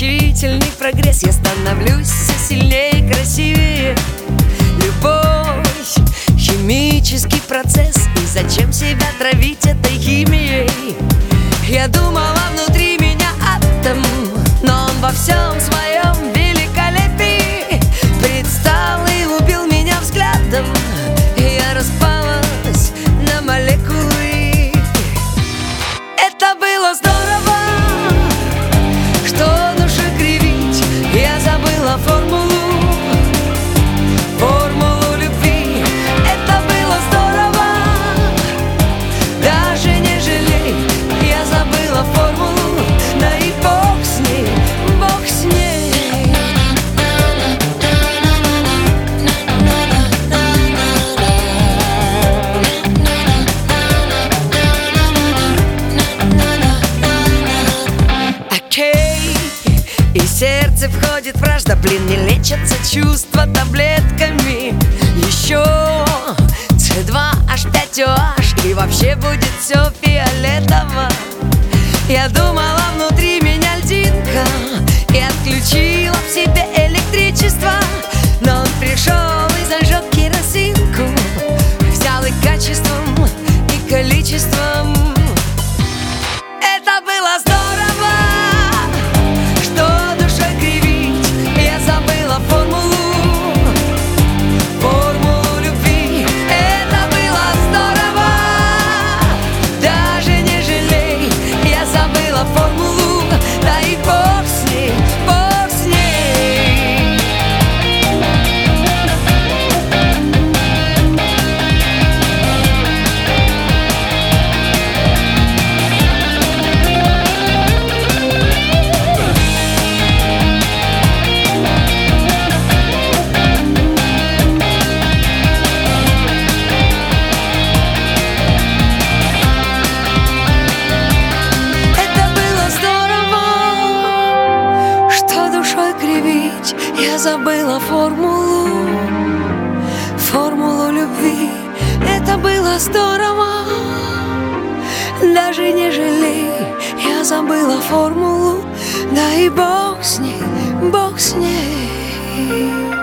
значительный прогресс. Я становлюсь все сильнее и красивее. Любовь — химический процесс. И зачем себя травить этой химией? Я думала, внутри меня атом, но он во всем своем великолепии предстал и убил меня взглядом. И я распалась на молекулы. Это было здорово, что душу кривить. Я забыла формулу любви. Это было здорово, даже не жалей. Я забыла формулу, да и бог с ней, бог с ней. Окей, и сердце входит вражда. Блин, не лечатся чувства таблетками. Еще C2H5OH, и вообще будет все фиолетово. Я думала, внутри меня льдинка, и отключила в себе электричество. Но он пришел и зажег керосинку, взял и качеством, и количеством. Это было здорово, что душой кривить. Я забыла формулу любви. Это было здорово, даже не жалей. Я забыла формулу, да и бог с ней, бог с ней. Я забыла формулу любви. Это было здорово, даже не жалей. Я забыла формулу, да и бог с ней, бог с ней.